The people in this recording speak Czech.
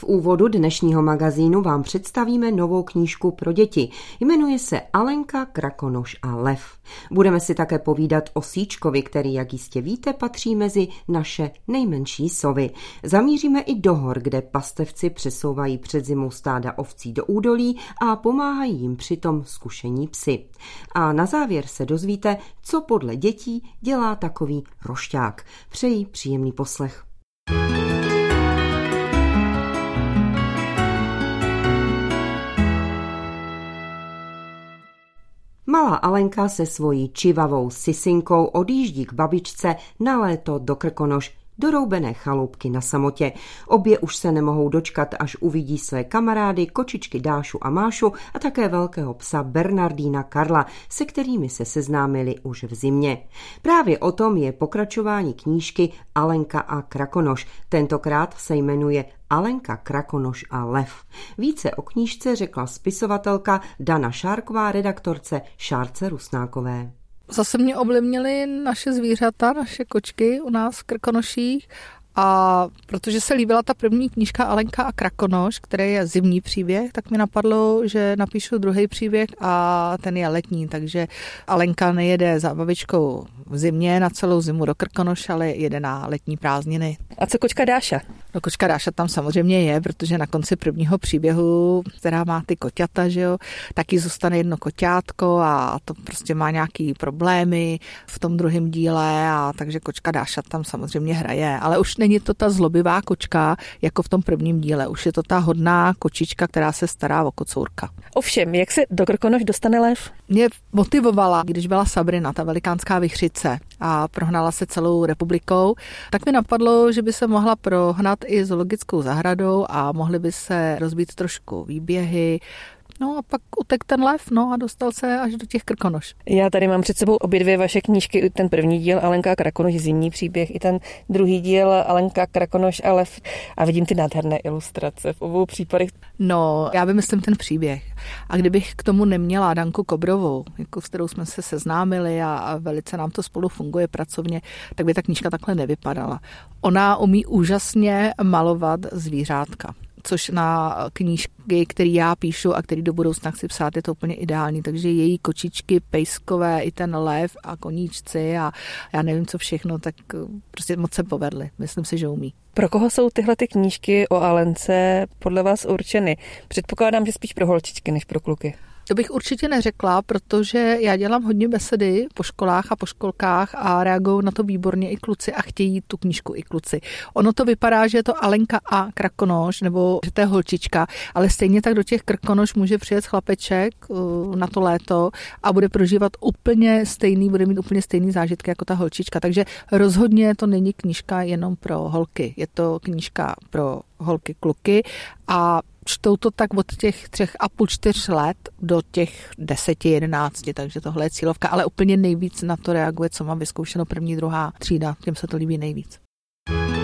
úvodu dnešního magazínu vám představíme novou knížku pro děti. Jmenuje se Alenka, Krakonoš a lev. Budeme si také povídat o Síčkovi, který, jak jistě víte, patří mezi naše nejmenší sovy. Zamíříme i do hor, kde pastevci přesouvají před zimou stáda ovcí do údolí a pomáhají jim přitom zkušení psi. A na závěr se dozvíte, co podle dětí dělá takový rošťák. Přeji příjemný poslech. Malá Alenka se svojí čivavou Sisinkou odjíždí k babičce na léto do Krkonoš, do roubené chalupky na samotě. Obě už se nemohou dočkat, až uvidí své kamarády, kočičky Dášu a Mášu a také velkého psa Bernardína Karla, se kterými se seznámili už v zimě. Právě o tom je pokračování knížky Alenka a Krakonoš. Tentokrát se jmenuje Alenka, Krakonoš a lev. Více o knížce řekla spisovatelka Dana Šárková redaktorce Šárce Rusnákové. Zase mě ovlivnily naše zvířata, naše kočky u nás v Krkonoších, a protože se líbila ta první knížka Alenka a Krakonoš, který je zimní příběh, tak mi napadlo, že napíšu druhý příběh a ten je letní, takže Alenka nejede za babičkou v zimě na celou zimu do Krkonoš, ale jede na letní prázdniny. A co kočka Dáša? No, kočka Dáša tam samozřejmě je, protože na konci prvního příběhu, která má ty koťata, že jo, taky zůstane jedno koťátko a to prostě má nějaký problémy v tom druhém díle, a takže kočka Dáša tam samozřejmě hraje, ale už není to ta zlobivá kočka, jako v tom prvním díle. Už je to ta hodná kočička, která se stará o kocourka. Ovšem, jak se do Krkonoš dostane lev? Mě motivovala, když byla Sabrina, ta velikánská vichřice, a prohnala se celou republikou, tak mi napadlo, že by se mohla prohnat i zoologickou zahradou a mohly by se rozbít trošku výběhy. No a pak utek ten lev, a dostal se až do těch Krkonoš. Já tady mám před sebou obě dvě vaše knížky, ten první díl Alenka a Krakonoš, zimní příběh, i ten druhý díl Alenka, Krakonoš a lev, a vidím ty nádherné ilustrace v obou případech. No, já vymyslím ten příběh. A kdybych k tomu neměla Danku Kobrovou, s kterou jsme se seznámili a velice nám to spolu funguje pracovně, tak by ta knížka takhle nevypadala. Ona umí úžasně malovat zvířátka, což na knížky, které já píšu a který do budoucna chci psát, je to úplně ideální. Takže její kočičky, pejskové, i ten lev a koníčci a já nevím co všechno, tak prostě moc se povedly. Myslím si, že umí. Pro koho jsou tyhle ty knížky o Alence podle vás určeny? Předpokládám, že spíš pro holčičky než pro kluky. To bych určitě neřekla, protože já dělám hodně besedy po školách a po školkách a reagují na to výborně i kluci a chtějí tu knížku i kluci. Ono to vypadá, že je to Alenka a Krakonoš, nebo že to je holčička, ale stejně tak do těch Krkonoš může přijet chlapeček na to léto a bude prožívat bude mít úplně stejný zážitky jako ta holčička. Takže rozhodně to není knížka jenom pro holky, je to knížka pro holky, kluky a čtou to tak od těch 3,5-4 let do těch 10-11, takže tohle je cílovka, ale úplně nejvíc na to reaguje, co mám vyzkoušeno první, druhá třída, těm se to líbí nejvíc.